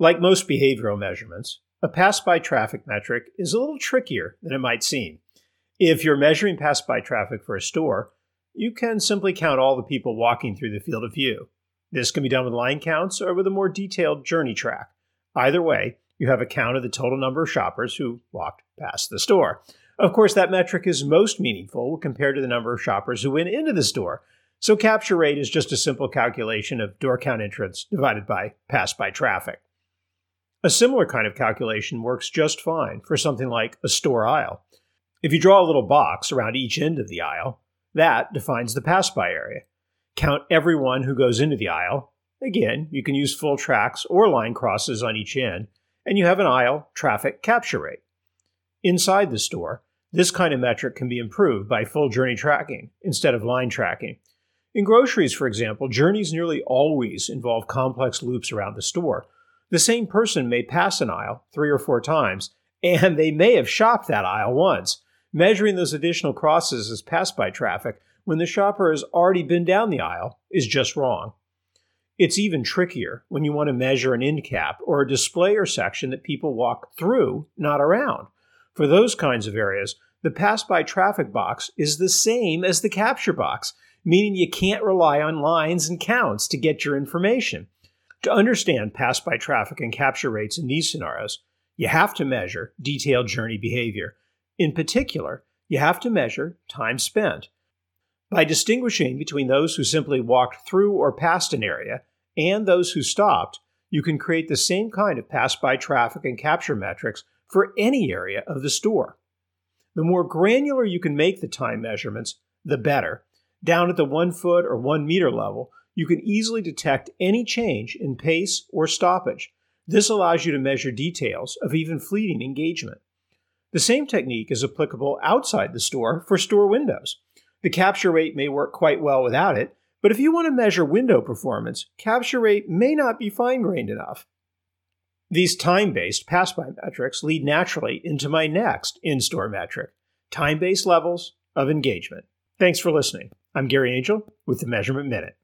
Like most behavioral measurements, a pass-by traffic metric is a little trickier than it might seem. If you're measuring pass-by traffic for a store, you can simply count all the people walking through the field of view. This can be done with line counts or with a more detailed journey track. Either way, you have a count of the total number of shoppers who walked past the store. Of course, that metric is most meaningful compared to the number of shoppers who went into the store. So capture rate is just a simple calculation of door count entrants divided by pass-by traffic. A similar kind of calculation works just fine for something like a store aisle. If you draw a little box around each end of the aisle, that defines the pass-by area. Count everyone who goes into the aisle. Again, you can use full tracks or line crosses on each end, and you have an aisle traffic capture rate. Inside the store, this kind of metric can be improved by full journey tracking instead of line tracking. In groceries, for example, journeys nearly always involve complex loops around the store. The same person may pass an aisle 3 or 4 times, and they may have shopped that aisle once. Measuring those additional crosses as pass-by traffic when the shopper has already been down the aisle is just wrong. It's even trickier when you want to measure an end cap or a display or section that people walk through, not around. For those kinds of areas, the pass-by traffic box is the same as the capture box, meaning you can't rely on lines and counts to get your information. To understand pass-by traffic and capture rates in these scenarios, you have to measure detailed journey behavior. In particular, you have to measure time spent. By distinguishing between those who simply walked through or past an area and those who stopped, you can create the same kind of pass-by traffic and capture metrics for any area of the store. The more granular you can make the time measurements, the better. Down at the 1 foot or 1 meter level, you can easily detect any change in pace or stoppage. This allows you to measure details of even fleeting engagement. The same technique is applicable outside the store for store windows. The capture rate may work quite well without it, but if you want to measure window performance, capture rate may not be fine-grained enough. These time-based pass-by metrics lead naturally into my next in-store metric, time-based levels of engagement. Thanks for listening. I'm Gary Angel with the Measurement Minute.